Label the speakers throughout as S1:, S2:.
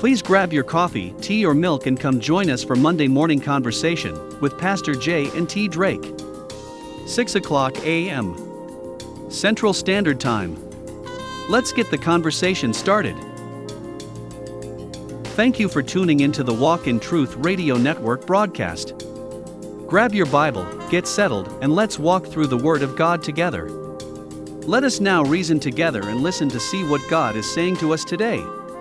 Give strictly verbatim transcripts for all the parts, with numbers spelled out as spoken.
S1: Please grab your coffee, tea or milk and come join us for Monday Morning Conversation with Pastor J and T Drake. six o'clock a m Central Standard Time. Let's get the conversation started. Thank you for tuning into the Walk in Truth Radio Network broadcast. Grab your Bible, get settled, and let's walk through the Word of God together. Let us now reason together and listen to see what God is saying to us today.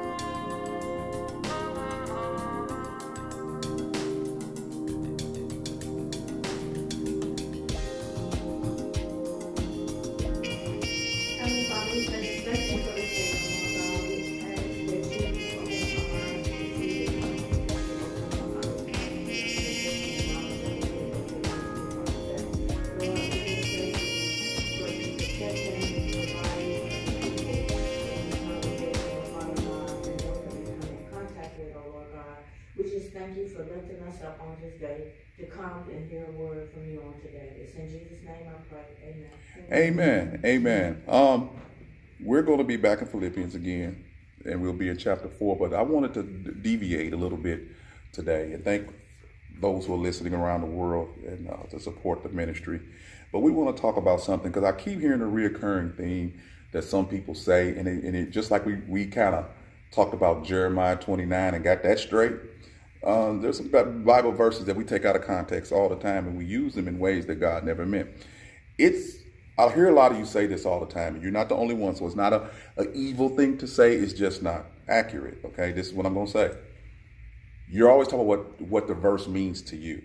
S2: Thank you for lifting us up on this day to come and hear a word from you on today. It's in Jesus' name I pray. Amen.
S3: Amen. Amen. Um, we're going to be back in Philippians again, and we'll be in chapter four. But I wanted to deviate a little bit today and thank those who are listening around the world and uh, to support the ministry. But we want to talk about something because I keep hearing a reoccurring theme that some people say, and it, and it just like we we kind of talked about Jeremiah twenty-nine and got that straight. Um, there's some Bible verses that we take out of context all the time, and we use them in ways that God never meant. It's I hear a lot of you say this all the time, and you're not the only one, so it's not a, a evil thing to say. It's just not accurate, okay? This is what I'm going to say. You're always talking about what, what the verse means to you.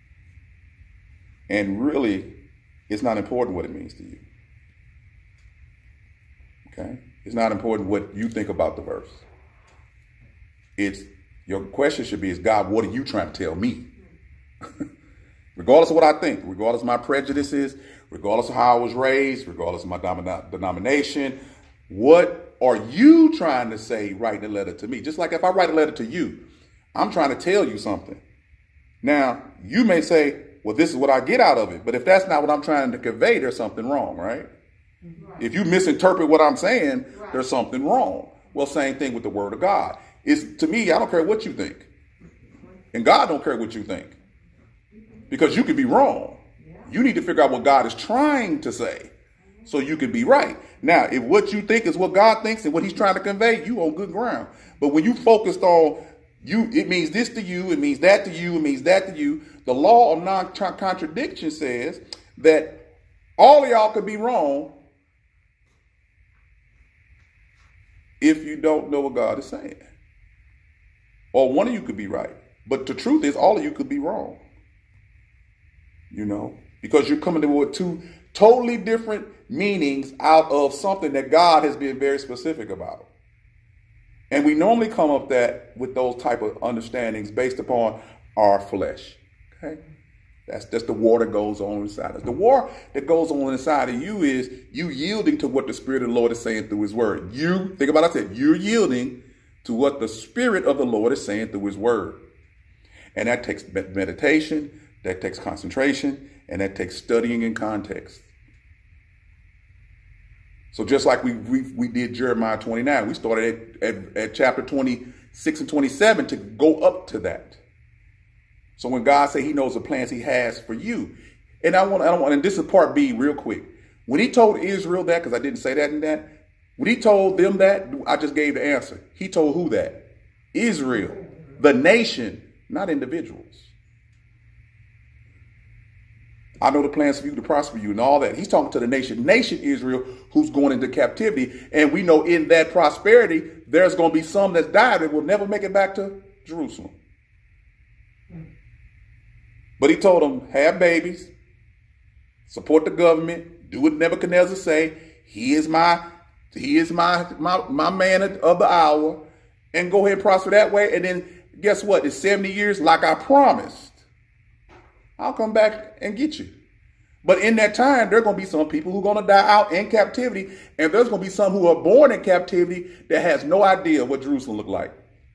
S3: And really, it's not important what it means to you, okay? It's not important what you think about the verse. It's Your question should be, is God, what are you trying to tell me? Regardless of what I think, regardless of my prejudices, regardless of how I was raised, regardless of my domin- denomination, what are you trying to say writing a letter to me? Just like if I write a letter to you, I'm trying to tell you something. Now, you may say, well, this is what I get out of it. But if that's not what I'm trying to convey, there's something wrong, right? Right. If you misinterpret what I'm saying, right, there's something wrong. Well, same thing with the word of God. It's, to me, I don't care what you think. And God don't care what you think. Because you could be wrong. You need to figure out what God is trying to say so you can be right. Now, if what you think is what God thinks and what he's trying to convey, you on good ground. But when you focused on you, it means this to you, it means that to you, it means that to you. The law of non-contradiction says that all of y'all could be wrong if you don't know what God is saying. Or one of you could be right. But the truth is, all of you could be wrong. You know, because you're coming to with two totally different meanings out of something that God has been very specific about. And we normally come up that with those type of understandings based upon our flesh. Okay, that's just the war that goes on inside us. The war that goes on inside of you is you yielding to what the Spirit of the Lord is saying through his word. You think about it, I said, you're yielding to what the Spirit of the Lord is saying through his word. And that takes meditation, that takes concentration, and that takes studying in context. So just like we we, we did Jeremiah twenty-nine, we started at, at, at chapter twenty-six and twenty-seven to go up to that. So when God said he knows the plans he has for you, and I want, I don't want, and this is part B real quick. When he told Israel that, because I didn't say that in that, when he told them that, I just gave the answer. He told who that? Israel, the nation, not individuals. I know the plans for you to prosper you and all that. He's talking to the nation, nation Israel, who's going into captivity. And we know in that prosperity, there's going to be some that's died that will never make it back to Jerusalem. But he told them, have babies, support the government, do what Nebuchadnezzar say. He is my, he is my, my, my man of the hour, and go ahead and prosper that way. And then guess what? In seventy years, like I promised, I'll come back and get you. But in that time, there are going to be some people who are going to die out in captivity. And there's going to be some who are born in captivity that has no idea what Jerusalem looked like.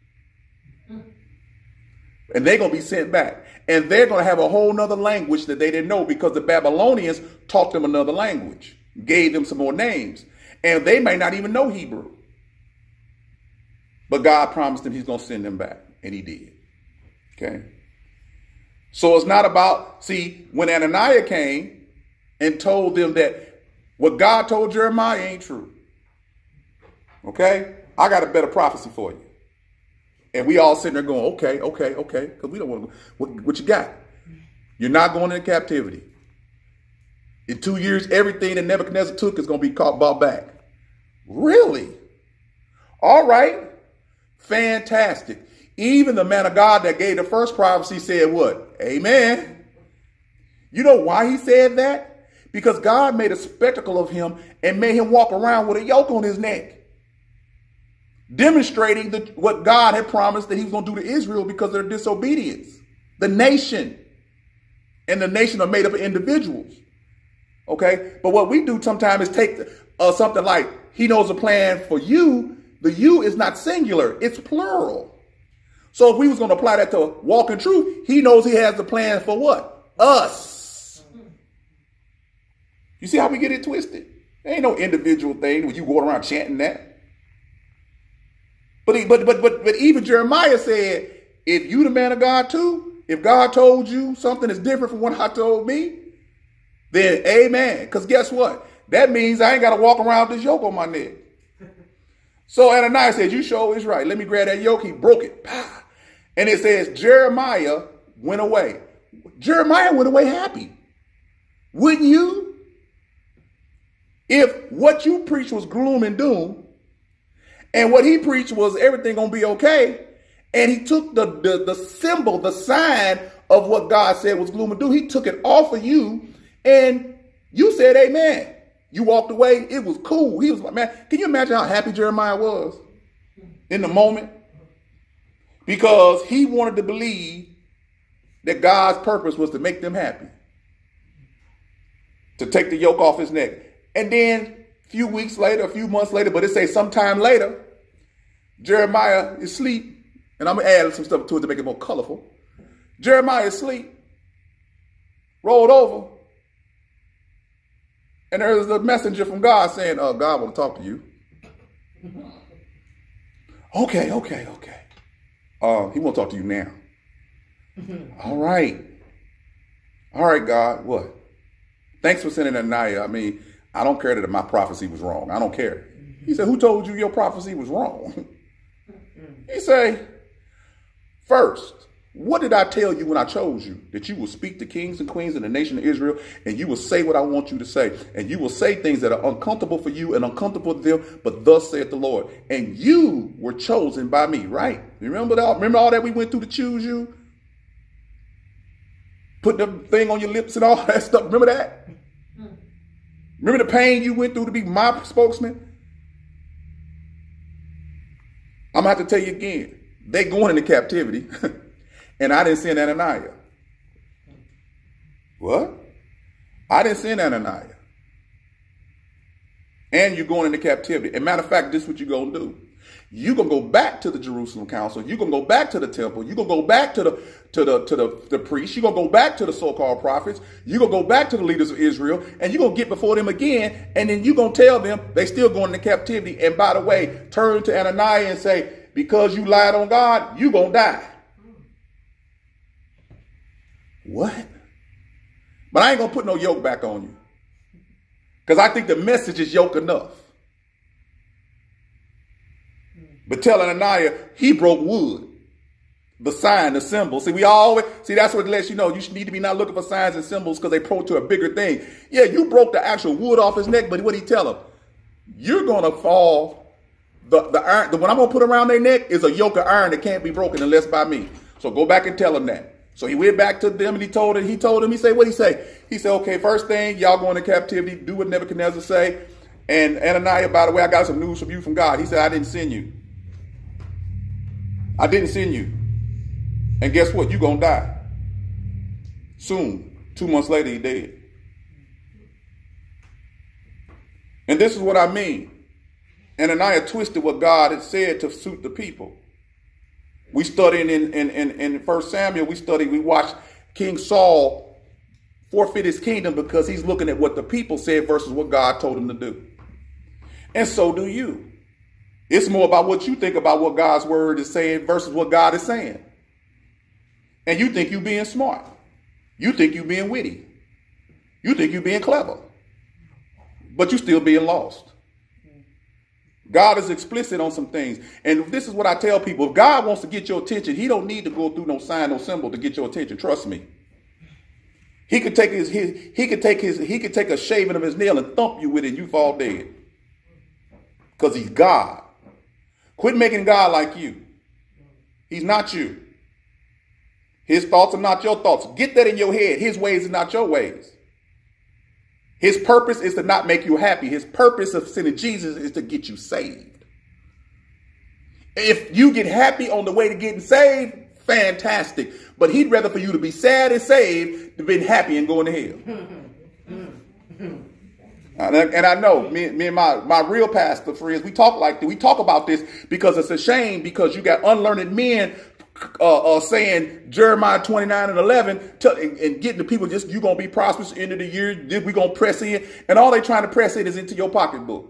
S3: And they're going to be sent back. And they're going to have a whole nother language that they didn't know because the Babylonians taught them another language, gave them some more names. And they may not even know Hebrew. But God promised him he's going to send them back. And he did. Okay. So it's not about, see, when Ananias came and told them that what God told Jeremiah ain't true. Okay. I got a better prophecy for you. And we all sitting there going, okay, okay, okay. Because we don't want to, what, what you got? You're not going into captivity. In two years, everything that Nebuchadnezzar took is going to be caught, bought back. Really? All right. Fantastic. Even the man of God that gave the first prophecy said what? Amen. You know why he said that? Because God made a spectacle of him and made him walk around with a yoke on his neck, demonstrating the, what God had promised that he was going to do to Israel because of their disobedience. The nation. And the nation are made up of individuals. Okay? But what we do sometimes is take uh, something like, he knows a plan for you. The you is not singular. It's plural. So if we was going to apply that to walk in truth, he knows he has the plan for what? Us. You see how we get it twisted? There ain't no individual thing when you go around chanting that. But, he, but, but, but, but even Jeremiah said, if you the man of God too, if God told you something is different from what I told me, then amen. Because guess what? That means I ain't got to walk around with this yoke on my neck. So Ananias says, you sure is right. Let me grab that yoke. He broke it. And it says Jeremiah went away. Jeremiah went away happy. Wouldn't you? If what you preached was gloom and doom, and what he preached was everything going to be okay, and he took the, the, the symbol, the sign of what God said was gloom and doom, he took it off of you, and you said amen. You walked away. It was cool. He was like, man, can you imagine how happy Jeremiah was in the moment? Because he wanted to believe that God's purpose was to make them happy, to take the yoke off his neck. And then a few weeks later, a few months later, but it says sometime later, Jeremiah is asleep. And I'm going to add some stuff to it to make it more colorful. Jeremiah is asleep, rolled over. And there's a messenger from God saying, oh, God want to talk to you. Okay, okay, okay. Uh, he won't talk to you now. All right. All right, God, what? Thanks for sending Ananias. I mean, I don't care that my prophecy was wrong. I don't care. He said, who told you your prophecy was wrong? He said, first, what did I tell you when I chose you? That you will speak to kings and queens in the nation of Israel, and you will say what I want you to say. And you will say things that are uncomfortable for you and uncomfortable to them, but thus saith the Lord. And you were chosen by me, right? Remember that? Remember all that we went through to choose you? Put the thing on your lips and all that stuff. Remember that? Remember the pain you went through to be my spokesman? I'm going to have to tell you again. They going into captivity. And I didn't send Ananias. What? I didn't send Ananias. And you're going into captivity. As a matter of fact, this is what you're going to do. You're going to go back to the Jerusalem council. You're going to go back to the temple. You're going to go back to the to the to the, the priests. You're going to go back to the so-called prophets. You're going to go back to the leaders of Israel. And you're going to get before them again. And then you're going to tell them they still going into captivity. And by the way, turn to Ananias and say, because you lied on God, you're going to die. What? But I ain't going to put no yoke back on you. Because I think the message is yoke enough. But tell Ananias, he broke wood. The sign, the symbol. See, we always, see, that's what lets you know you need to be not looking for signs and symbols because they point to a bigger thing. Yeah, you broke the actual wood off his neck, but what did he tell him? You're going to fall. The, the iron, the, what I'm going to put around their neck is a yoke of iron that can't be broken unless by me. So go back and tell him that. So he went back to them and he told him, he told him, he said, what'd he say? He said, okay, first thing, y'all going into captivity, do what Nebuchadnezzar say. And Ananias, by the way, I got some news from you from God. He said, I didn't send you. I didn't send you. And guess what? You're going to die. Soon. Two months later, he dead. And this is what I mean. Ananias twisted what God had said to suit the people. We studied in, in, in, in First Samuel, we studied, we watched King Saul forfeit his kingdom because he's looking at what the people said versus what God told him to do. And so do you. It's more about what you think about what God's word is saying versus what God is saying. And you think you being smart. You think you being witty. You think you being clever. But you still being lost. God is explicit on some things. And this is what I tell people. If God wants to get your attention, he don't need to go through no sign, no symbol to get your attention. Trust me. He could take his, his he could take his he could take a shaving of his nail and thump you with it and you fall dead. Because he's God. Quit making God like you. He's not you. His thoughts are not your thoughts. Get that in your head. His ways are not your ways. His purpose is to not make you happy. His purpose of sending Jesus is to get you saved. If you get happy on the way to getting saved, fantastic. But he'd rather for you to be sad and saved than be happy and going to hell. And I, and I know me, me and my, my real pastor friends, we talk like we talk about this because it's a shame because you got unlearned men uh, uh, saying Jeremiah twenty-nine and eleven to, and, and getting the people just, you're going to be prosperous end of the year. We're going to press in. And all they trying to press in is into your pocketbook.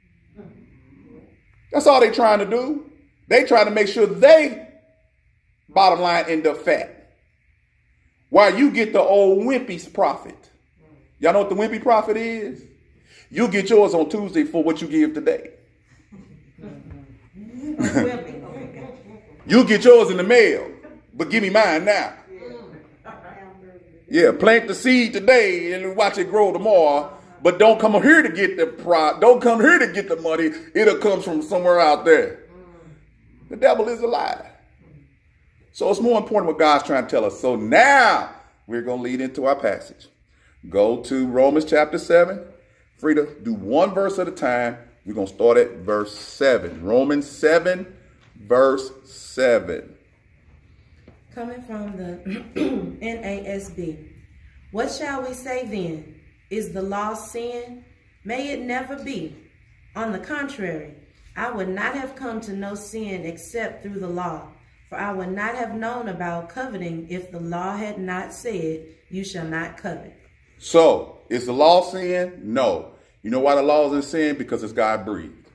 S3: That's all they trying to do. They trying to make sure they bottom line end up fat. While you get the old wimpy's profit. Y'all know what the wimpy profit is? You'll get yours on Tuesday for what you give today. You'll get yours in the mail, but give me mine now. Yeah, plant the seed today and watch it grow tomorrow, but don't come here to get the pro. Don't come here to get the money. It'll come from somewhere out there. The devil is a lie. So it's more important what God's trying to tell us. So now we're going to lead into our passage. Go to Romans chapter seven. Frida, do one verse at a time. We're going to start at verse seven. Romans seven, verse seven.
S4: Coming from the N A S B. What shall we say then? Is the law sin? May it never be. On the contrary, I would not have come to know sin except through the law. For I would not have known about coveting if the law had not said, you shall not covet.
S3: So, is the law sin? No. You know why the law is in sin? Because it's God breathed.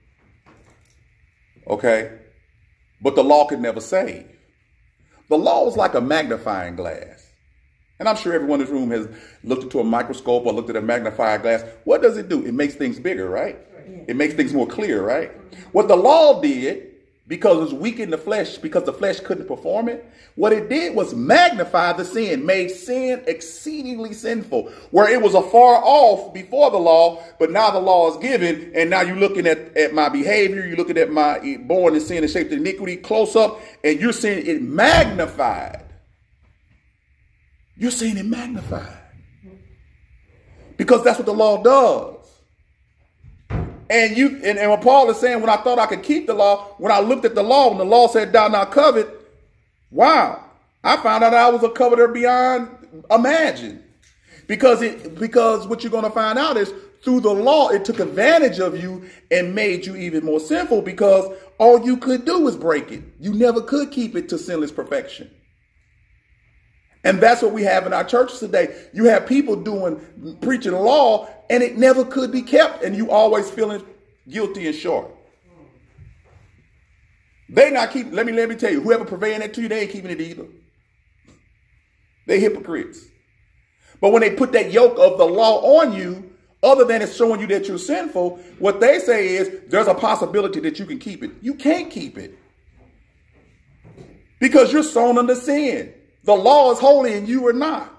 S3: Okay? But the law could never save. The law is like a magnifying glass. And I'm sure everyone in this room has looked into a microscope or looked at a magnifying glass. What does it do? It makes things bigger, right? It makes things more clear, right? What the law did, because it was weak in the flesh, because the flesh couldn't perform it, what it did was magnify the sin, made sin exceedingly sinful, where it was a far off before the law, but now the law is given, and now you're looking at, at my behavior, you're looking at my born in sin and shaped in iniquity close up, and you're seeing it magnified. You're seeing it magnified. Because that's what the law does. And you and, and what Paul is saying, when I thought I could keep the law, when I looked at the law, when the law said thou not covet, wow, I found out I was a coveter beyond imagine. Because it because what you're going to find out is through the law, it took advantage of you and made you even more sinful because all you could do was break it. You never could keep it to sinless perfection. And that's what we have in our churches today. You have people doing, preaching law, and it never could be kept, and you always feeling guilty and short. They not keep, let me, let me tell you, whoever purveying that to you, they ain't keeping it either. They hypocrites. But when they put that yoke of the law on you, other than it's showing you that you're sinful, what they say is there's a possibility that you can keep it. You can't keep it. Because you're sown under sin. The law is holy and you are not.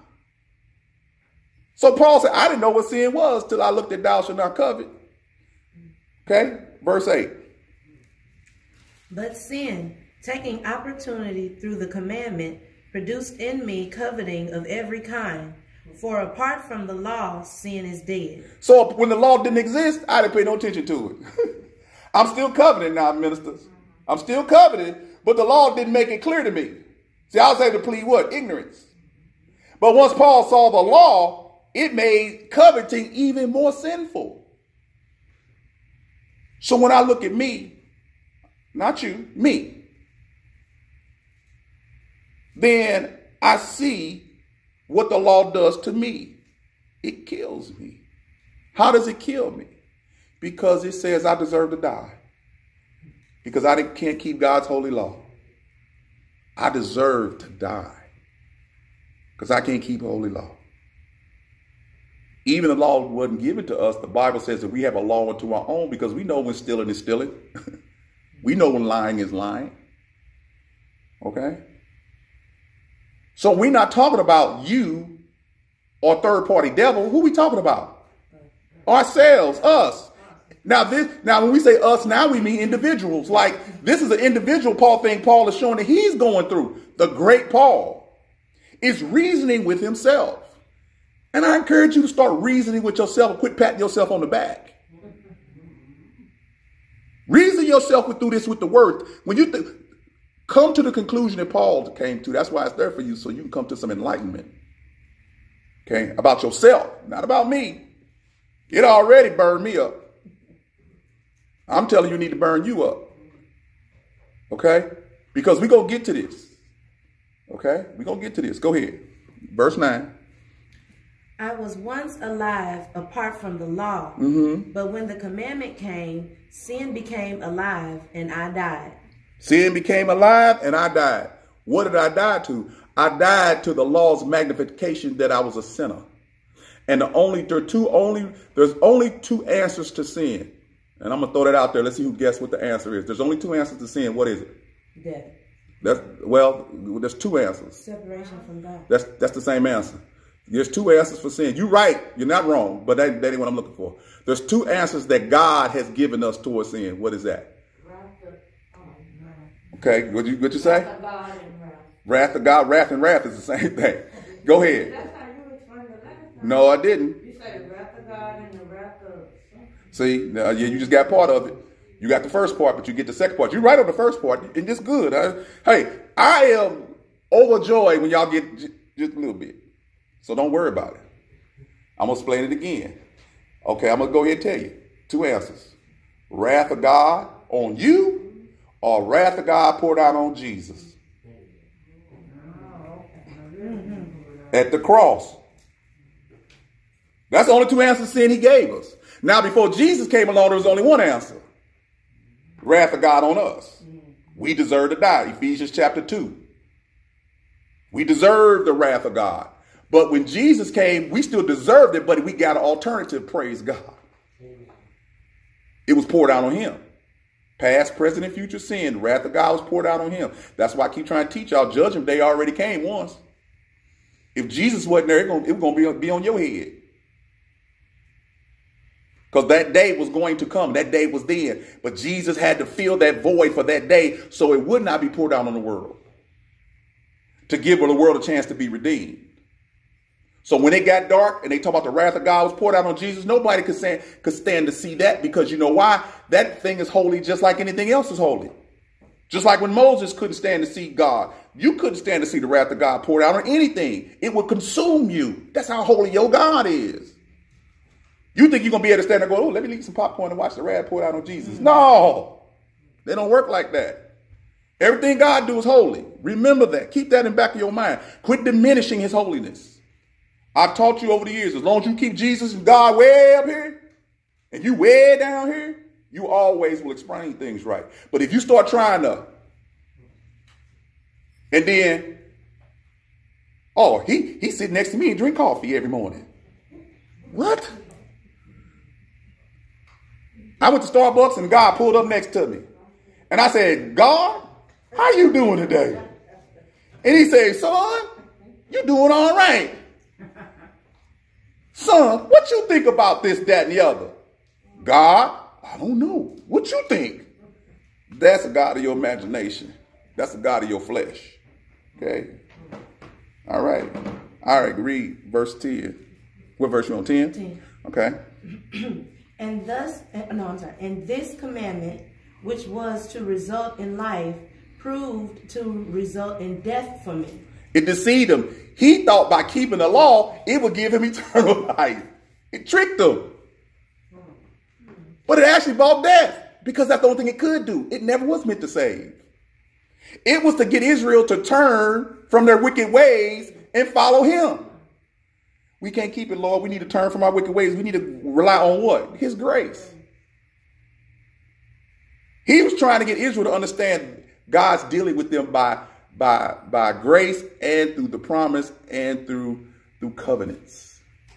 S3: So Paul said, I didn't know what sin was till I looked at thou shalt not covet. Okay, verse eight.
S4: But sin, taking opportunity through the commandment, produced in me coveting of every kind. For apart from the law, sin is dead. So
S3: when the law didn't exist, I didn't pay no attention to it. I'm still coveting now, ministers. I'm still coveting, but the law didn't make it clear to me. See, I was able to plead what? Ignorance. But once Paul saw the law, it made coveting even more sinful. So when I look at me, not you, me, then I see what the law does to me. It kills me. How does it kill me? Because it says I deserve to die. because I can't keep God's holy law. I deserve to die because I can't keep holy law. Even the law wasn't given to us. The Bible says that we have a law unto our own because we know when stealing is stealing. We know when lying is lying. Okay? So we're not talking about you or third-party devil. Who are we talking about? Ourselves, us. Now, this, now, when we say us, now we mean individuals. Like, this is an individual Paul thing Paul is showing that he's going through. The great Paul is reasoning with himself. And I encourage you to start reasoning with yourself and quit patting yourself on the back. Reason yourself through this with the word. When you th- come to the conclusion that Paul came to, that's why it's there for you, so you can come to some enlightenment. Okay? About yourself, not about me. It already burned me up. I'm telling you, you need to burn you up. Okay? Because we're going to get to this. Okay? We're going to get to this. Go ahead. Verse nine.
S4: I was once alive apart from the law,
S3: Mm-hmm.
S4: but when the commandment came, sin became alive and I died.
S3: Sin became alive and I died. What did I die to? I died to the law's magnification that I was a sinner. And the only there are two only there's only two answers to sin. And I'm gonna throw that out there. Let's see who guess what the answer is. There's only two answers to sin. What is it?
S4: Death.
S3: That's well, there's two answers.
S4: Separation from God.
S3: That's that's the same answer. There's two answers for sin. You're right. You're not wrong, but that, that ain't what I'm looking for. There's two answers that God has given us towards sin. What is that? Okay, what you what you say?
S2: Wrath of God and wrath.
S3: Wrath of God, wrath and wrath is the same thing. Go ahead.
S2: That's how you explained it last time.
S3: No, I didn't.
S2: You said the wrath of God and the wrath of something.
S3: See, now, yeah, you just got part of it. You got the first part, but you get the second part. You're right on the first part, and it's good. I, hey, I am overjoyed when y'all get j- just a little bit. So don't worry about it. I'm going to explain it again. Okay, I'm going to go ahead and tell you. Two answers. Wrath of God on you or wrath of God poured out on Jesus. At the cross. That's the only two answers to sin he gave us. Now, before Jesus came along, there was only one answer. Wrath of God on us. We deserve to die. Ephesians chapter two. We deserve the wrath of God. But when Jesus came, we still deserved it, but we got an alternative, praise God. It was poured out on him. Past, present, and future sin. The wrath of God was poured out on him. That's why I keep trying to teach y'all. Judgment Day already came once. If Jesus wasn't there, it was going to be on your head. Because that day was going to come. That day was then. But Jesus had to fill that void for that day so it would not be poured out on the world. To give the world a chance to be redeemed. So when it got dark and they talk about the wrath of God was poured out on Jesus, nobody could stand, could stand to see that, because you know why? That thing is holy just like anything else is holy. Just like when Moses couldn't stand to see God. You couldn't stand to see the wrath of God poured out on anything. It would consume you. That's how holy your God is. You think you're going to be able to stand there and go, oh, let me eat some popcorn and watch the wrath poured out on Jesus. No, they don't work like that. Everything God do is holy. Remember that. Keep that in the back of your mind. Quit diminishing his holiness. I've taught you over the years, as long as you keep Jesus and God way up here and you way down here, you always will explain things right. But if you start trying to, and then, oh, he, he sit next to me and drink coffee every morning. What? I went to Starbucks and God pulled up next to me. And I said, God, how you doing today? And he said, son, you doing all right. Son, what you think about this, that, and the other? God, I don't know. What you think? That's a God of your imagination. That's a God of your flesh. Okay? All right. All right, read verse ten. What verse you on, ten? ten. Okay.
S4: And thus, no, I'm sorry. And this commandment, which was to result in life, proved to result in death for me.
S3: It deceived him. He thought by keeping the law, it would give him eternal life. It tricked him. But it actually brought death, because that's the only thing it could do. It never was meant to save. It was to get Israel to turn from their wicked ways and follow him. We can't keep it, Lord. We need to turn from our wicked ways. We need to rely on what? His grace. He was trying to get Israel to understand God's dealing with them by, by, by grace and through the promise and through, through covenants.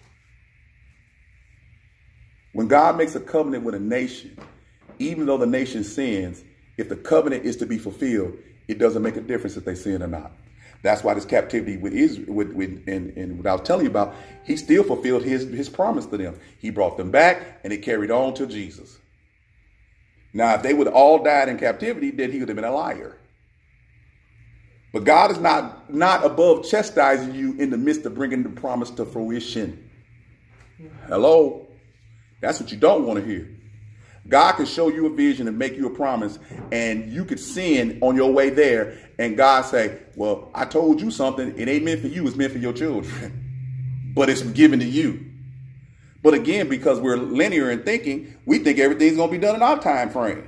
S3: When God makes a covenant with a nation, even though the nation sins, if the covenant is to be fulfilled, it doesn't make a difference if they sin or not. That's why this captivity with Israel, with, with, and, and what I was telling you about, he still fulfilled his, his promise to them. He brought them back and it carried on to Jesus. Now, if they would all died in captivity, then he would have been a liar. But God is not, not above chastising you in the midst of bringing the promise to fruition. Hello? That's what you don't want to hear. God can show you a vision and make you a promise, and you could sin on your way there, and God say, well, I told you something. It ain't meant for you. It's meant for your children. But it's given to you. But again, because we're linear in thinking, we think everything's going to be done in our time frame.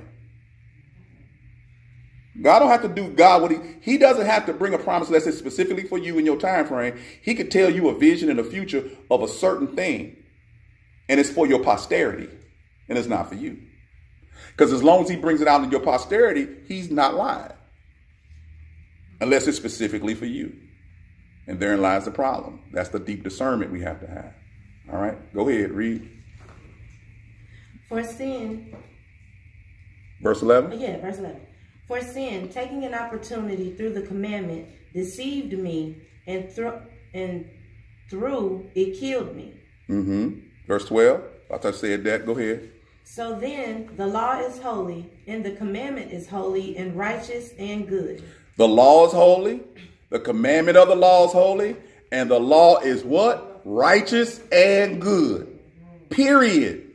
S3: God don't have to do God what he, he doesn't have to bring a promise that's specifically for you in your time frame. He could tell you a vision in the future of a certain thing, and it's for your posterity, and it's not for you. Because as long as he brings it out in your posterity, he's not lying. Unless it's specifically for you. And therein lies the problem. That's the deep discernment we have to have. All right, go ahead, read.
S4: For sin.
S3: Verse eleven?
S4: Yeah, verse eleven. For sin, taking an opportunity through the commandment, deceived me, and, thro and through it killed me.
S3: Mm-hmm. Verse twelve. I thought I said that. Go ahead.
S4: So then the law is holy, and the commandment is holy and righteous and good.
S3: The law is holy. The commandment of the law is holy. And the law is what? Righteous and good. Period.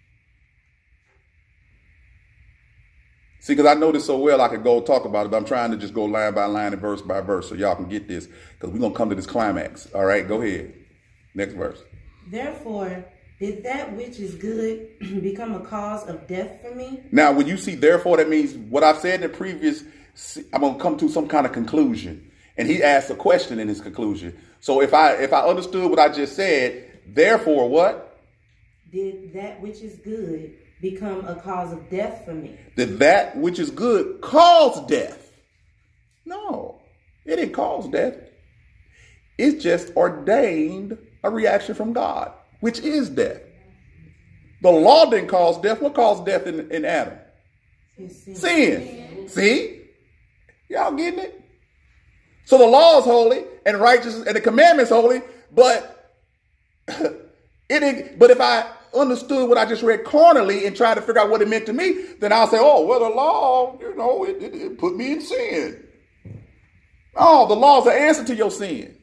S3: See, because I know this so well, I could go talk about it, but I'm trying to just go line by line and verse by verse so y'all can get this, because we're going to come to this climax. All right, go ahead. Next verse.
S4: Therefore, did that which is good become a cause of death for me?
S3: Now, when you see therefore, that means what I've said in the previous, I'm going to come to some kind of conclusion. And he asked a question in his conclusion. So if I if I understood what I just said, therefore what?
S4: Did that which is good become a cause of death for me?
S3: Did that which is good cause death? No, it didn't cause death. It's just ordained a reaction from God, which is death. The law didn't cause death. What caused death in, in Adam? Sin. Sin. See? Y'all getting it? So the law is holy and righteous and the commandment is holy, but it didn't, but if I understood what I just read carnally and tried to figure out what it meant to me, then I'll say, oh, well, the law, you know, it, it, it put me in sin. Oh, the law is the answer to your sin.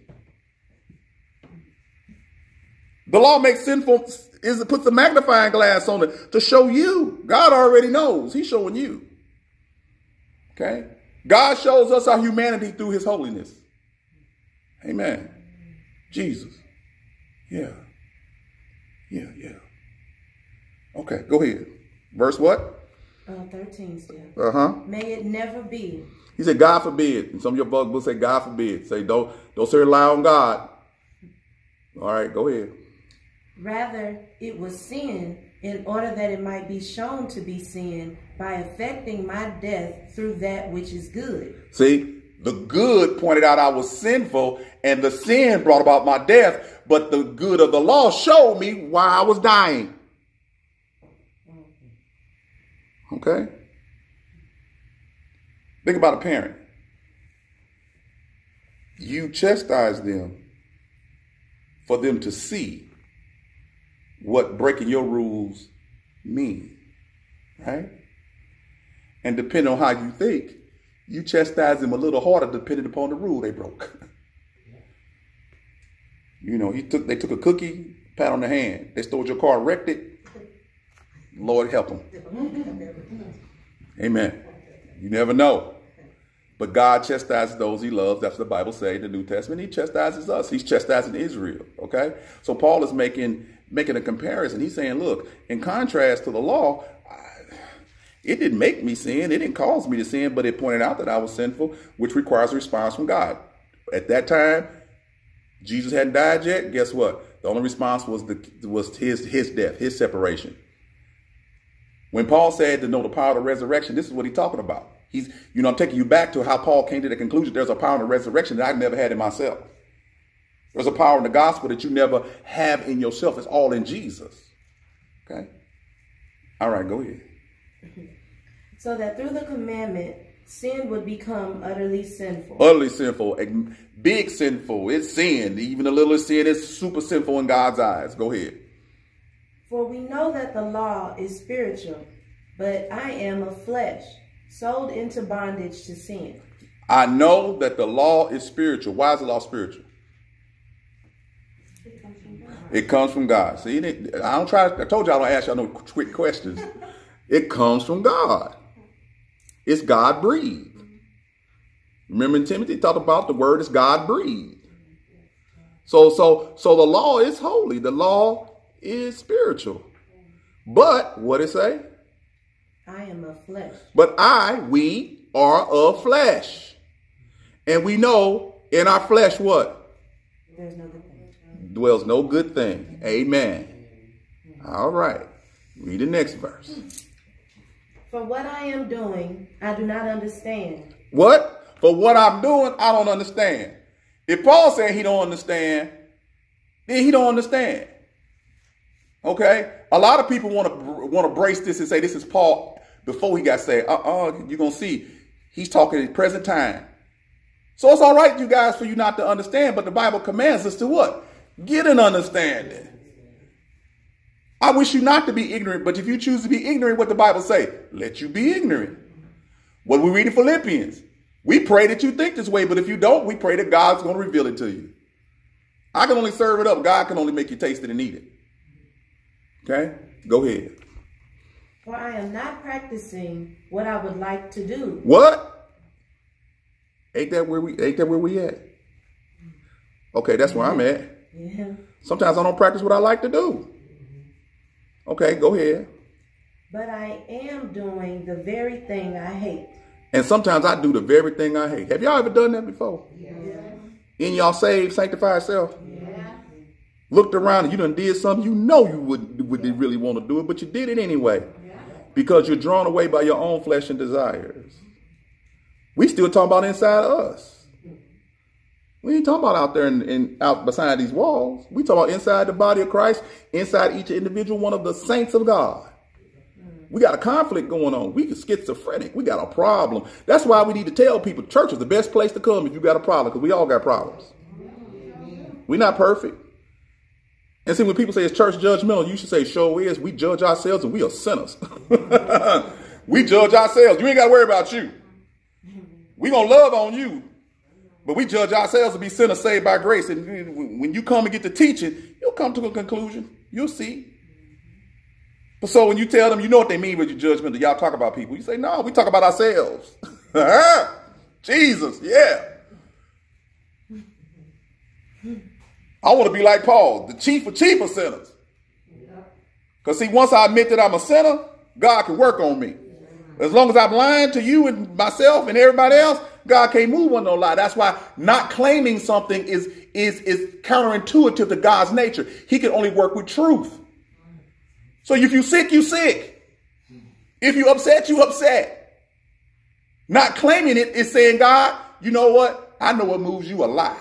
S3: The law makes sinful, is it puts a magnifying glass on it to show you. God already knows. He's showing you. Okay? God shows us our humanity through his holiness. Amen. Jesus. Yeah. Yeah, yeah. Okay, go ahead. Verse what?
S4: Uh, thirteen still.
S3: Uh-huh.
S4: May it never be.
S3: He said, God forbid. And some of your bugs will say, God forbid. Say, don't, don't say rely on God. All right, go ahead.
S4: Rather, it was sin in order that it might be shown to be sin by effecting my death through that which is good.
S3: See, the good pointed out I was sinful, and the sin brought about my death, but the good of the law showed me why I was dying. Okay? Think about a parent. You chastise them for them to see what breaking your rules mean, right? And depending on how you think, you chastise them a little harder depending upon the rule they broke. You know, he took they took a cookie, pat on the hand. They stole your car, wrecked it. Lord help them. Amen. You never know. But God chastises those he loves. That's what the Bible says in the New Testament. He chastises us. He's chastising Israel. Okay? So Paul is making making a comparison. He's saying, look, in contrast to the law, I, it didn't make me sin. It didn't cause me to sin, but it pointed out that I was sinful, which requires a response from God. At that time, Jesus hadn't died yet. Guess what? The only response was the was his his death, his separation. When Paul said to know the power of the resurrection, this is what he's talking about. He's, you know, I'm taking you back to how Paul came to the conclusion there's a power in the resurrection that I've never had in myself. There's a power in the gospel that you never have in yourself. It's all in Jesus. Okay? All right, go ahead.
S4: So that through the commandment, sin would become utterly sinful.
S3: Utterly sinful. Big sinful. It's sin. Even the littlest sin is super sinful in God's eyes. Go ahead.
S4: For we know that the law is spiritual, but I am of flesh, sold into bondage to sin.
S3: I know that the law is spiritual. Why is the law spiritual? It comes from God. See, I don't try. I told you I don't ask y'all no quick questions. It comes from God. It's God breathed. Remember in Timothy, talked about the word is God breathed. So, so, so the law is holy. The law is spiritual. But what it say?
S4: I am of flesh.
S3: But I, we are of flesh, and we know in our flesh what?
S4: There's no good thing.
S3: Dwells no good thing. Amen. All right. Read the next verse.
S4: For what I am doing, I do not understand.
S3: What? For what I'm doing, I don't understand. If Paul said he don't understand, then he don't understand. Okay? A lot of people want to want to brace this and say this is Paul before he got saved. Uh-uh, you're going to see he's talking in present time. So it's all right, you guys, for you not to understand, but the Bible commands us to what? Get an understanding. I wish you not to be ignorant, but if you choose to be ignorant, what the Bible say? Let you be ignorant. What we read in Philippians. We pray that you think this way, but if you don't, we pray that God's going to reveal it to you. I can only serve it up. God can only make you taste it and eat it. Okay? Go ahead.
S4: For I am not practicing what I would like to do.
S3: What? Ain't that where we ain't that where we at? Okay, that's where I'm at.
S4: Yeah.
S3: Sometimes I don't practice what I like to do. Okay, go ahead.
S4: But I am doing the very thing I hate.
S3: And sometimes I do the very thing I hate. Have y'all ever done that before?
S4: Yeah.
S3: In y'all saved, sanctified self?
S4: Yeah.
S3: Looked around and you done did something you know you wouldn't would really want to do it, but you did it anyway. Yeah. Because you're drawn away by your own flesh and desires. We still talking about inside of us. We ain't talking about out there and, and out beside these walls. We talking about inside the body of Christ, inside each individual one of the saints of God. We got a conflict going on. We schizophrenic. We got a problem. That's why we need to tell people church is the best place to come if you got a problem, because we all got problems. We're not perfect. And see, when people say it's church judgmental, you should say, sure is. We judge ourselves and we are sinners. We judge ourselves. You ain't got to worry about you. We going to love on you. But we judge ourselves to be sinners saved by grace. And when you come and get the teaching, you'll come to a conclusion. You'll see. But so when you tell them, you know what they mean with your judgment, that y'all talk about people. You say, no, we talk about ourselves. Jesus, yeah. I want to be like Paul, the chief of chief of sinners. Because see, once I admit that I'm a sinner, God can work on me. As long as I'm lying to you and myself and everybody else, God can't move on no lie. That's why not claiming something is, is, is counterintuitive to God's nature. He can only work with truth. So if you sick, you sick. If you upset, you upset. Not claiming it is saying, God, you know what? I know what moves you a lie.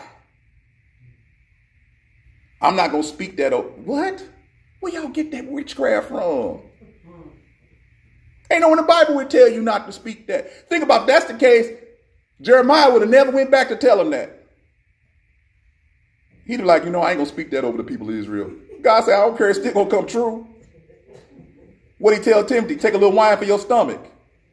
S3: I'm not going to speak that over. What? Where y'all get that witchcraft from? Ain't no in the Bible would tell you not to speak that. Think about if that's the case, Jeremiah would have never went back to tell him that. He'd be like, you know, I ain't going to speak that over the people of Israel. God said, I don't care, it's still going to come true. What he tell Timothy? Take a little wine for your stomach.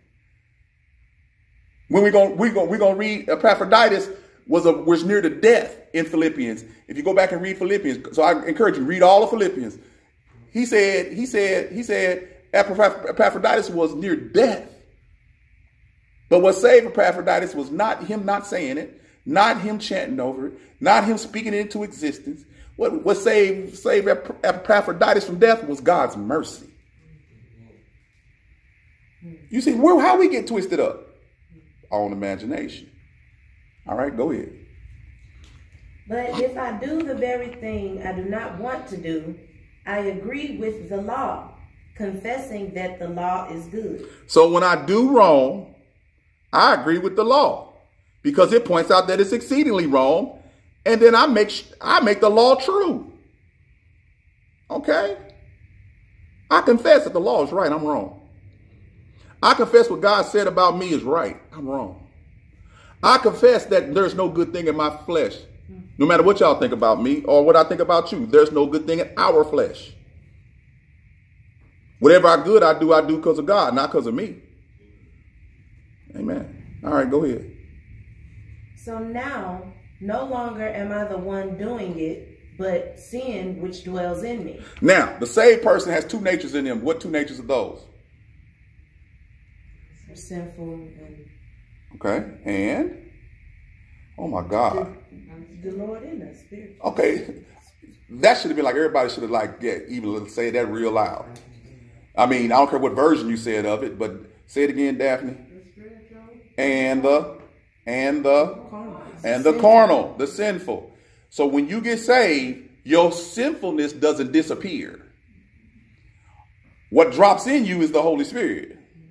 S3: When we going we going we going to read Epaphroditus was a was near to death in Philippians. If you go back and read Philippians, so I encourage you read all of Philippians. He said he said he said Epaphroditus was near death. But what saved Epaphroditus was not him not saying it, not him chanting over it, not him speaking it into existence. What what saved saved Epaphroditus from death was God's mercy. You see, where, how we get twisted up? Our own imagination. All right, go ahead.
S4: But if I do the very thing I do not want to do, I agree with the law, confessing that the law is good.
S3: So when I do wrong, I agree with the law because it points out that it's exceedingly wrong. And then I make, I make the law true. Okay? I confess that the law is right. I'm wrong. I confess what God said about me is right. I'm wrong. I confess that there's no good thing in my flesh. No matter what y'all think about me or what I think about you, there's no good thing in our flesh. Whatever I good I do, I do because of God, not because of me. Amen. All right, go ahead.
S4: So now, no longer am I the one doing it, but sin which dwells in me.
S3: Now, the saved person has two natures in them. What two natures are those?
S4: Sinful and...
S3: Okay, and? Oh my God.
S4: The, the Lord in us, spirit.
S3: Okay, that should have been like, everybody should have like, yeah, even say that real loud. I mean, I don't care what version you said of it, but say it again, Daphne. And the, and the, and the carnal, the sinful. So when you get saved, your sinfulness doesn't disappear. What drops in you is the Holy Spirit.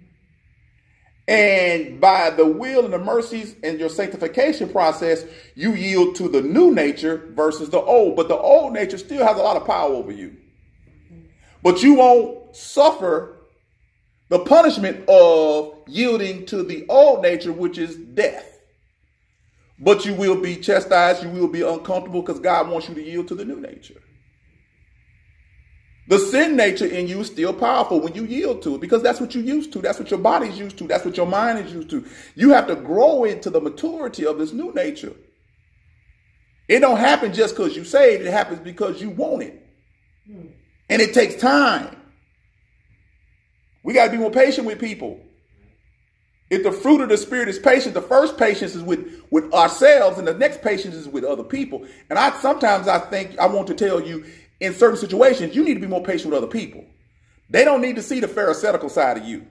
S3: And by the will and the mercies and your sanctification process, you yield to the new nature versus the old. But the old nature still has a lot of power over you. But you won't suffer the punishment of yielding to the old nature, which is death. But you will be chastised. You will be uncomfortable because God wants you to yield to the new nature. The sin nature in you is still powerful when you yield to it because that's what you're used to. That's what your body's used to. That's what your mind is used to. You have to grow into the maturity of this new nature. It don't happen just because you saved. It happens because you want it. Hmm. And it takes time. We got to be more patient with people. If the fruit of the Spirit is patience, the first patience is with, with ourselves and the next patience is with other people. And I sometimes I think I want to tell you, in certain situations, you need to be more patient with other people. They don't need to see the pharisaical side of you.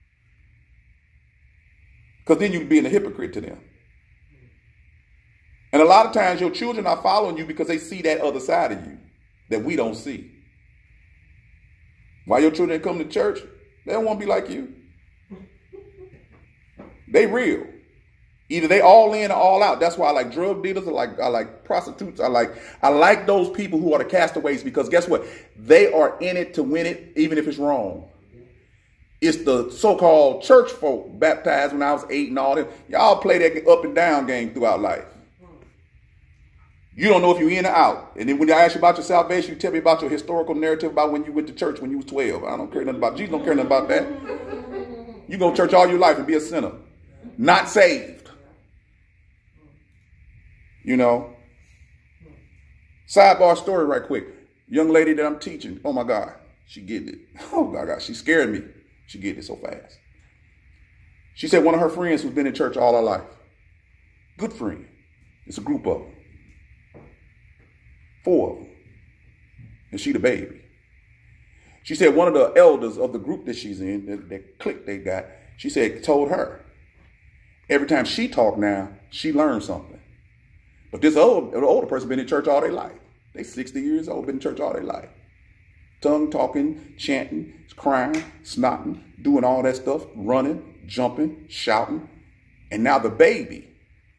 S3: Because then you'd be a hypocrite to them. And a lot of times your children are following you because they see that other side of you that we don't see. Why your children come to church? They don't want to be like you. They real. Either they all in or all out. That's why I like drug dealers. I like I like prostitutes. I like I like those people who are the castaways because guess what? They are in it to win it, even if it's wrong. It's the so-called church folk baptized when I was eight and all that. Y'all play that up and down game throughout life. You don't know if you're in or out. And then when I ask you about your salvation, you tell me about your historical narrative about when you went to church when you was twelve. I don't care nothing about Jesus. Don't care nothing about that. You go to church all your life and be a sinner, not saved. You know, sidebar story right quick. Young lady that I'm teaching. Oh, my God. She getting it. Oh, my God. She scared me. She getting it so fast. She said one of her friends who's been in church all her life. Good friend. It's a group of them. Four of them. And she the baby. She said one of the elders of the group that she's in, that, that clique they got, she said, told her, every time she talk now, she learns something. But this old, older person been in church all their life. They sixty years old, been in church all their life. Tongue talking, chanting, crying, snotting, doing all that stuff, running, jumping, shouting. And now the baby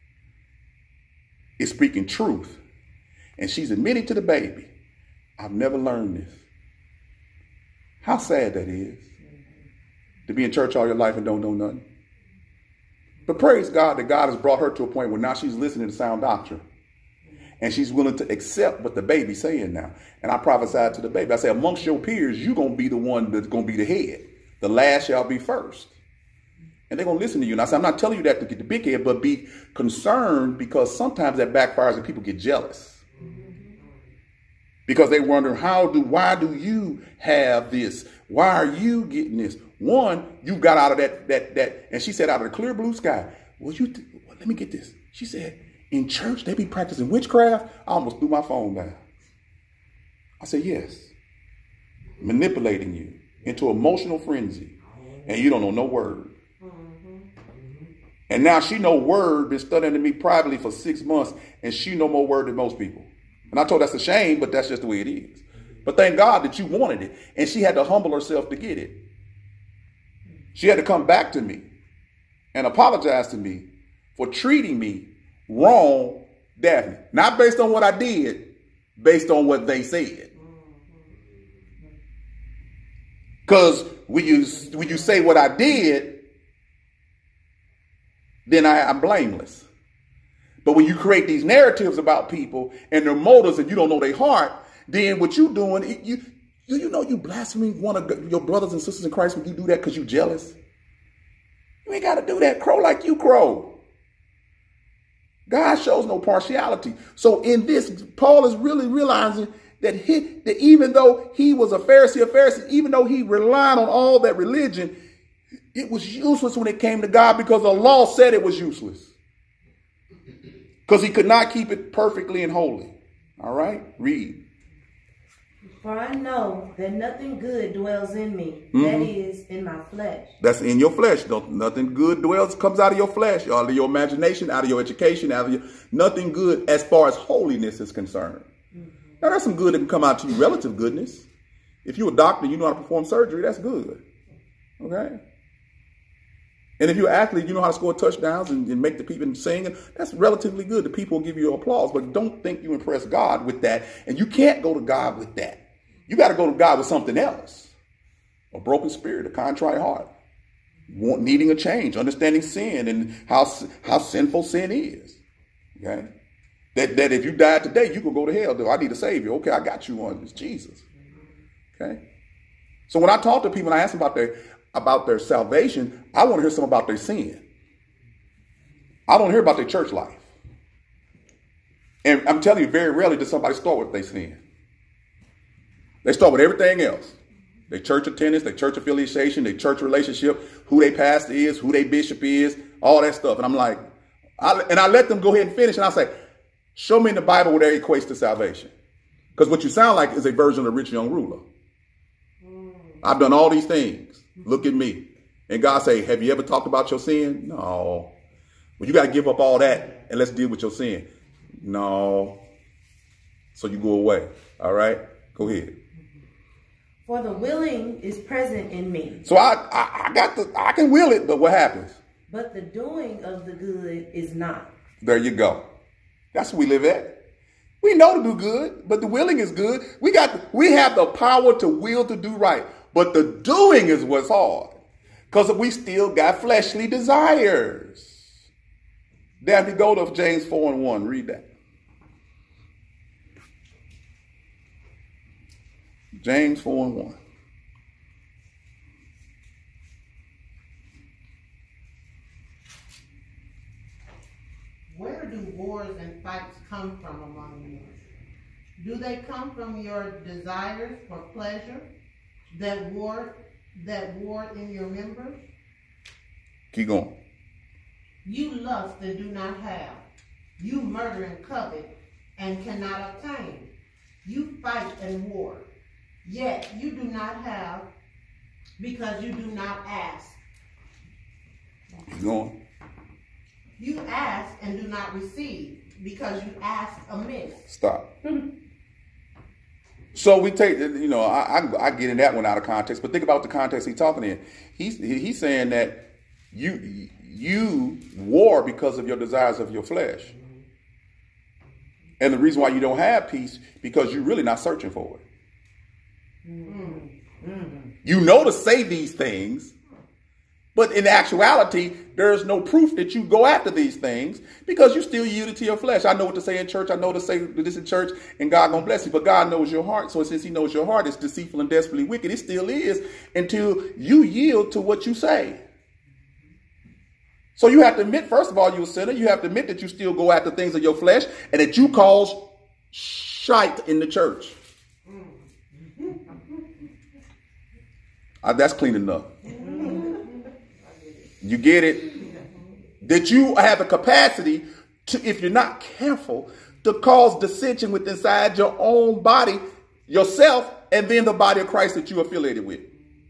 S3: is speaking truth. And she's admitting to the baby, I've never learned this. How sad that is. To be in church all your life and don't know nothing. But praise God that God has brought her to a point where now she's listening to sound doctrine. And she's willing to accept what the baby's saying now. And I prophesied to the baby. I said, amongst your peers, you're going to be the one that's going to be the head. The last shall be first. And they're going to listen to you. And I said, I'm not telling you that to get the big head, but be concerned because sometimes that backfires and people get jealous. Because they wonder, how do, why do you have this? Why are you getting this? One, you got out of that, that, that, and she said out of the clear blue sky. Well, you, th- well, let me get this. She said, in church, they be practicing witchcraft. I almost threw my phone down. I said, yes. Manipulating you into emotional frenzy. And you don't know no word. And now she know word, been studying to me privately for six months, and she know more word than most people. And I told her that's a shame, but that's just the way it is. But thank God that you wanted it. And she had to humble herself to get it. She had to come back to me and apologize to me for treating me wrong, Daphne. Not based on what I did, based on what they said. Because when you, when you say what I did, then I, I'm blameless. But when you create these narratives about people and their motives and you don't know their heart, then what you doing, you, you, you know you blaspheming one of your brothers and sisters in Christ when you do that because you jealous. You ain't got to do that. Crow like you crow. God shows no partiality. So in this, Paul is really realizing that, he, that even though he was a Pharisee, a Pharisee, even though he relied on all that religion, it was useless when it came to God because the law said it was useless. Because he could not keep it perfectly and holy. All right, read.
S4: For I know that nothing good dwells in me,
S3: Mm-hmm.
S4: that is, in my flesh.
S3: That's in your flesh. Don't, nothing good dwells, comes out of your flesh, out of your imagination, out of your education, out of your, nothing good as far as holiness is concerned. Mm-hmm. Now, there's some good that can come out to you, relative goodness. If you're a doctor, you know how to perform surgery, that's good. Okay? And if you're an athlete, you know how to score touchdowns and, and make the people sing, and that's relatively good. The people will give you applause, but don't think you impress God with that. And you can't go to God with that. You got to go to God with something else. A broken spirit, a contrite heart, want, needing a change, understanding sin and how, how sinful sin is. Okay? That, that if you died today, you could go to hell. I need a savior. Okay, I got you one. It's Jesus. Okay? So when I talk to people and I ask them about their, about their salvation, I want to hear something about their sin. I don't hear about their church life. And I'm telling you, very rarely does somebody start with their sin. They start with everything else. Their church attendance, their church affiliation, their church relationship, who their pastor is, who their bishop is, all that stuff. And I'm like, I, and I let them go ahead and finish. And I say, show me in the Bible where that equates to salvation. Because what you sound like is a version of the rich young ruler. I've done all these things. Look at me. And God say, have you ever talked about your sin? No. Well, you got to give up all that and let's deal with your sin. No. So you go away. All right? Go ahead.
S4: For the willing is present in me.
S3: So I, I, I got the, I can will it, but what happens?
S4: But the doing of the good is not.
S3: There you go. That's where we live at. We know to do good, but the willing is good. We got, we have the power to will to do right, but the doing is what's hard because we still got fleshly desires. Then we go to James four and one. Read that. James four and one.
S5: Where do wars and fights come from among you? Do they come from your desires for pleasure that war that war in your members?
S3: Keep going.
S5: You lust and do not have. You murder and covet and cannot obtain. You fight and war. Yet you do not have because you do not ask.
S3: Keep going.
S5: You ask and do not receive because you ask amiss.
S3: Stop. So we take, you know, I, I I get in that one out of context, but think about the context he's talking in. He's he's saying that you you war because of your desires of your flesh, and the reason why you don't have peace because you're really not searching for it. Mm-hmm. Mm-hmm. You know to say these things, but in actuality, there's no proof that you go after these things because you still yielded to your flesh. I know what to say in church. I know to say this in church and God gonna bless you. But God knows your heart. So since he knows your heart is deceitful and desperately wicked, it still is until you yield to what you say. So you have to admit, first of all, you're a sinner. You have to admit that you still go after things of your flesh and that you cause shite in the church. Uh, that's clean enough. You get it? That you have the capacity to, if you're not careful, to cause dissension within inside your own body, yourself, and then the body of Christ that you're affiliated with.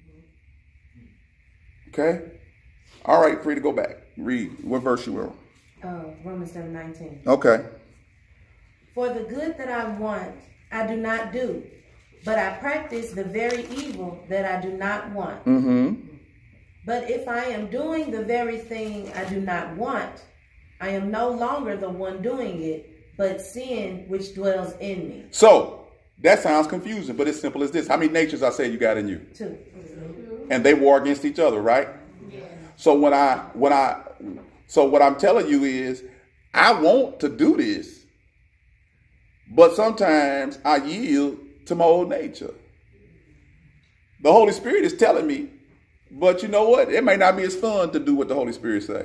S3: Okay? All right, free to go back. Read. What verse you were on?
S4: Uh, Romans seven nineteen.
S3: Okay.
S4: For the good that I want, I do not do, but I practice the very evil that I do not want.
S3: Mm-hmm.
S4: But if I am doing the very thing I do not want, I am no longer the one doing it, but sin which dwells in me.
S3: So that sounds confusing, but it's simple as this. How many natures I say you got in you?
S4: Two.
S3: And they war against each other, right? Yeah. So when I when I so what I'm telling you is I want to do this, but sometimes I yield to my old nature. The Holy Spirit is telling me, but you know what? It may not be as fun to do what the Holy Spirit say.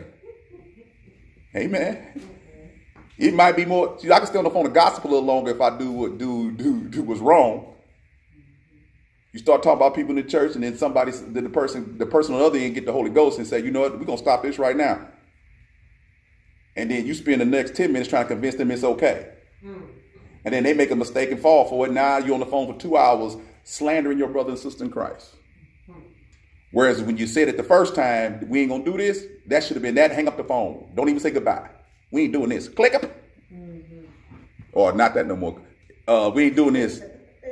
S3: Amen. It might be more. See, I can stay on the phone the gospel a little longer if I do what do do do was wrong. You start talking about people in the church, and then somebody, then the person, the person on the other end get the Holy Ghost and say, you know what, we're gonna stop this right now. And then you spend the next ten minutes trying to convince them it's okay. Mm. And then they make a mistake and fall for it. Now you're on the phone for two hours slandering your brother and sister in Christ. Whereas when you said it the first time, we ain't gonna do this, that should have been that. Hang up the phone. Don't even say goodbye. We ain't doing this. Click up. Mm-hmm. Or not that no more. Uh, we ain't doing this.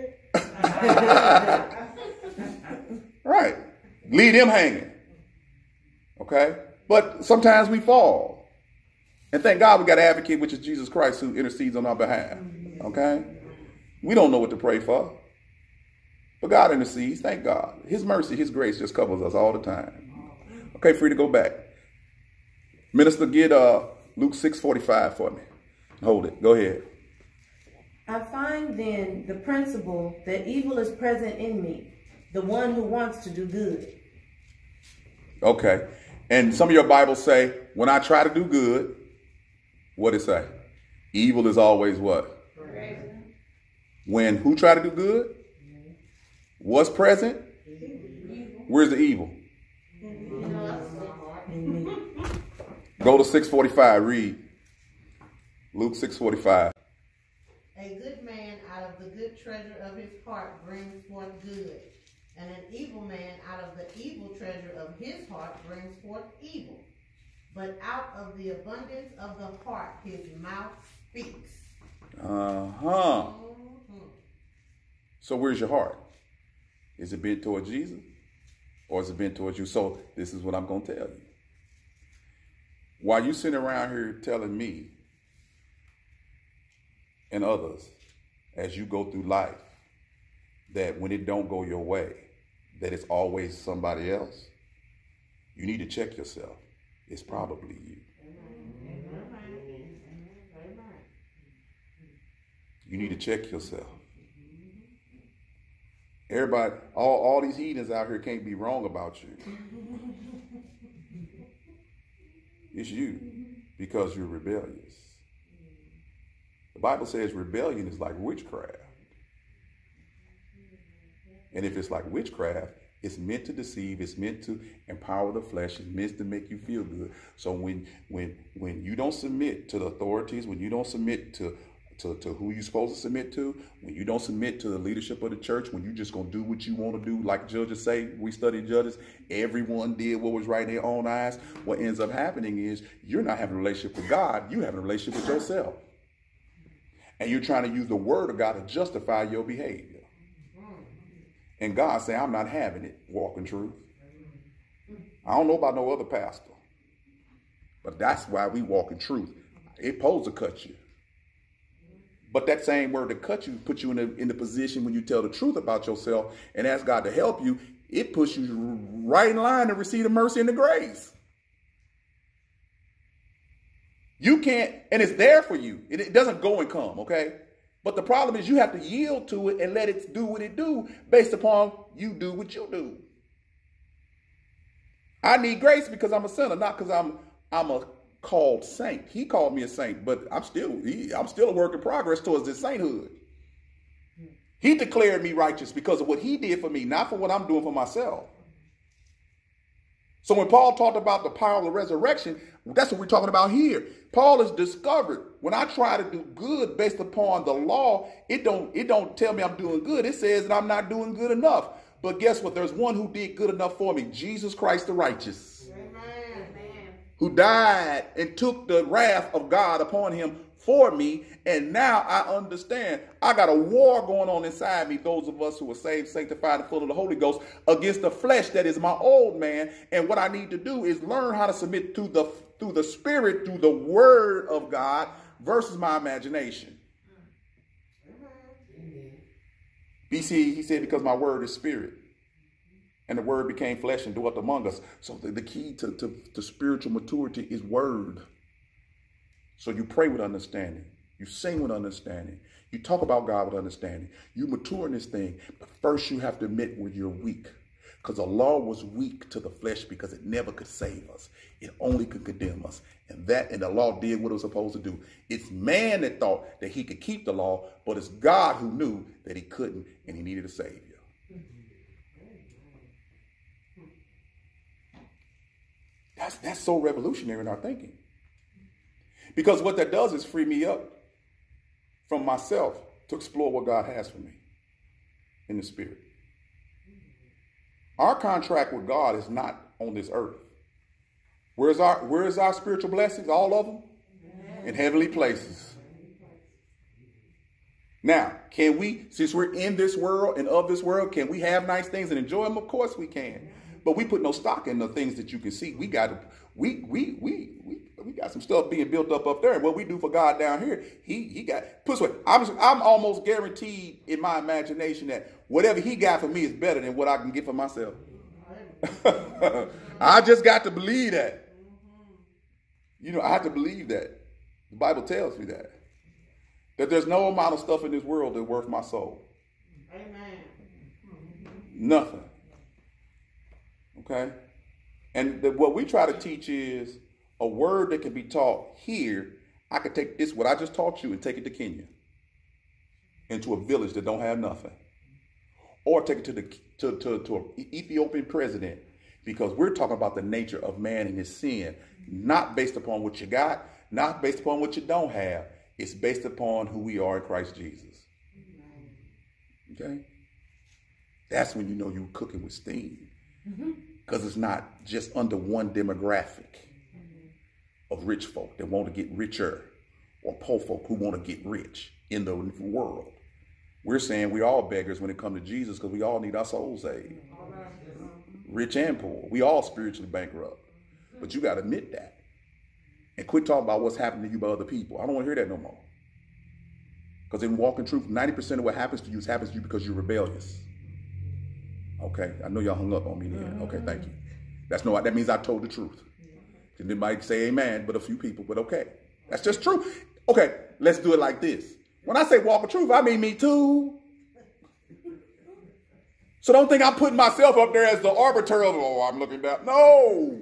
S3: Right. Leave them hanging. Okay? But sometimes we fall. And thank God we got an advocate, which is Jesus Christ, who intercedes on our behalf. Okay? We don't know what to pray for. But God intercedes. Thank God. His mercy, his grace just covers us all the time. Okay, free to go back. Minister, get uh, Luke six forty-five for me. Hold it. Go ahead.
S4: I find then the principle that evil is present in me, the one who wants to do good.
S3: Okay. And some of your Bibles say, when I try to do good, what it say? Evil is always what? Present. When who try to do good? What's present? Evil. Where's the evil? Go to six forty-five, read. Luke six forty-five.
S5: A good man out of the good treasure of his heart brings forth good, and an evil man out of the evil treasure of his heart brings forth evil. But out of the abundance of the heart his mouth speaks.
S3: Uh-huh. Mm-hmm. So where's your heart? Is it bent towards Jesus? Or is it bent towards you? So this is what I'm going to tell you. While you sitting around here telling me and others, as you go through life, that when it don't go your way, that it's always somebody else, you need to check yourself. It's probably you. You need to check yourself. Everybody, all, all these heathens out here can't be wrong about you. It's you, because you're rebellious. The Bible says rebellion is like witchcraft. And if it's like witchcraft, it's meant to deceive, it's meant to empower the flesh, it's meant to make you feel good. So when when when you don't submit to the authorities, when you don't submit to To, to who you're supposed to submit to, when you don't submit to the leadership of the church, when you just going to do what you want to do, like judges say, we study judges, everyone did what was right in their own eyes. What ends up happening is you're not having a relationship with God, you're having a relationship with yourself. And you're trying to use the word of God to justify your behavior. And God saying, I'm not having it, walk in truth. I don't know about no other pastor, but that's why we walk in truth. It's supposed to cut you. But that same word to cut you, put you in the, in the position when you tell the truth about yourself and ask God to help you, it puts you right in line to receive the mercy and the grace. You can't, and it's there for you. It, it doesn't go and come, okay? But the problem is you have to yield to it and let it do what it do based upon you do what you do. I need grace because I'm a sinner, not because I'm I'm a called saint. He called me a saint, but I'm still he, I'm still a work in progress towards this sainthood. He declared me righteous because of what he did for me, not for what I'm doing for myself. So when Paul talked about the power of the resurrection, that's what we're talking about here. Paul has discovered when I try to do good based upon the law, it don't it don't tell me I'm doing good. It says that I'm not doing good enough. But guess what? There's one who did good enough for me, Jesus Christ the righteous. Amen. Who died and took the wrath of God upon him for me, and now I understand I got a war going on inside me, those of us who are saved, sanctified, and full of the Holy Ghost, against the flesh that is my old man. And what I need to do is learn how to submit through the through the Spirit, through the Word of God, versus my imagination. B C, he said, because my word is spirit. And the word became flesh and dwelt among us. So the, the key to, to, to spiritual maturity is word. So you pray with understanding. You sing with understanding. You talk about God with understanding. You mature in this thing. But first you have to admit where you're weak. Because the law was weak to the flesh because it never could save us. It only could condemn us. And that and the law did what it was supposed to do. It's man that thought that he could keep the law, but it's God who knew that he couldn't and he needed a savior. That's, that's so revolutionary in our thinking. Because what that does is free me up from myself to explore what God has for me in the spirit. Our contract with God is not on this earth. Where's our, where is our spiritual blessings? All of them? Amen. In heavenly places. Now, can we, since we're in this world and of this world, can we have nice things and enjoy them? Of course we can. But we put no stock in the things that you can see. We got to, we, we, we, we, we got some stuff being built up up there. And what we do for God down here, he, he got, put this way, I'm, I'm almost guaranteed in my imagination that whatever he got for me is better than what I can get for myself. I just got to believe that. You know, I have to believe that. The Bible tells me that. That there's no amount of stuff in this world that's worth my soul.
S5: Amen.
S3: Nothing. Okay? And the, what we try to teach is a word that can be taught here. I could take this, what I just taught you, and take it to Kenya. Into a village that don't have nothing. Or take it to the to, to, to an Ethiopian president. Because we're talking about the nature of man and his sin. Not based upon what you got. Not based upon what you don't have. It's based upon who we are in Christ Jesus. Okay? That's when you know you're cooking with steam. Because it's not just under one demographic of rich folk that want to get richer, or poor folk who want to get rich in the world. We're saying we're all beggars when it comes to Jesus because we all need our souls saved. Rich and poor. We all spiritually bankrupt. But you got to admit that. And quit talking about what's happening to you by other people. I don't want to hear that no more. Because in walking truth, ninety percent of what happens to you is happens to you because you're rebellious. Okay, I know y'all hung up on me then. Okay, thank you. That's no, that means I told the truth. And they might say amen, but a few people, but okay. That's just true. Okay, let's do it like this. When I say walk of truth, I mean me too. So don't think I'm putting myself up there as the arbiter of, oh, I'm looking back. No.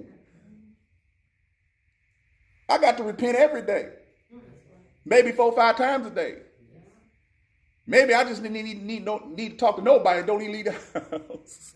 S3: I got to repent every day. Maybe four or five times a day. Maybe I just need, need, need, no, need to talk to nobody and don't even leave the house.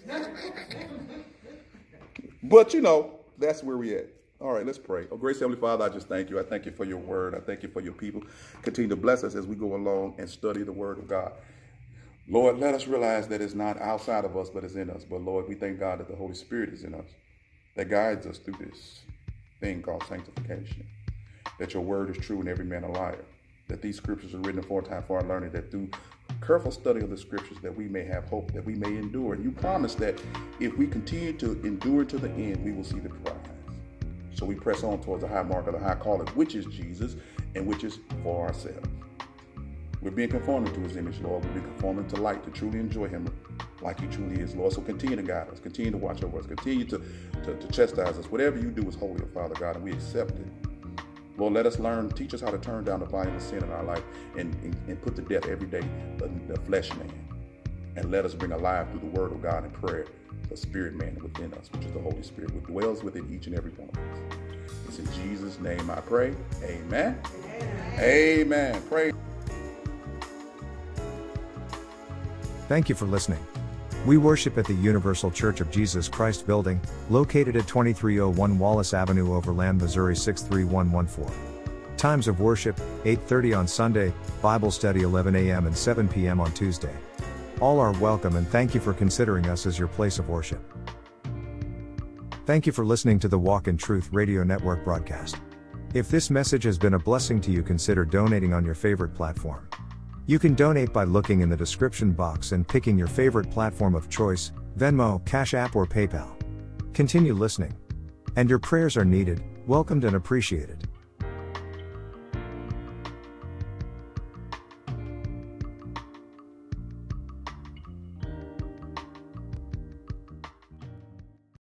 S3: But, you know, that's where we at. All right, let's pray. Oh, gracious Heavenly Father, I just thank you. I thank you for your word. I thank you for your people. Continue to bless us as we go along and study the word of God. Lord, let us realize that it's not outside of us, but it's in us. But, Lord, we thank God that the Holy Spirit is in us, that guides us through this thing called sanctification, that your word is true and every man a liar, that these scriptures are written aforetime for our learning, that through careful study of the scriptures that we may have hope, that we may endure. And you promise that if we continue to endure to the end, we will see the prize. So we press on towards the high mark of the high calling, which is Jesus and which is for ourselves. We're being conformed to his image, Lord. We're being conforming to light to truly enjoy him like he truly is, Lord. So continue to guide us, continue to watch over us, continue to, to, to chastise us. Whatever you do is holy, Father God, and we accept it. Lord, let us learn, teach us how to turn down the volume of sin in our life and, and, and put to death every day the, the flesh man. And let us bring alive through the word of God and prayer the spirit man within us, which is the Holy Spirit, which dwells within each and every one of us. It's in Jesus' name I pray. Amen. Amen. Amen. Pray.
S6: Thank you for listening. We worship at the Universal Church of Jesus Christ building, located at twenty-three oh one Wallace Avenue, Overland, Missouri six three one one four. Times of worship, eight thirty on Sunday, Bible study eleven a m and seven p m on Tuesday. All are welcome and thank you for considering us as your place of worship. Thank you for listening to the Walk in Truth Radio Network broadcast. If this message has been a blessing to you, consider donating on your favorite platform. You can donate by looking in the description box and picking your favorite platform of choice, Venmo, Cash App, or PayPal. Continue listening. And your prayers are needed, welcomed, and appreciated.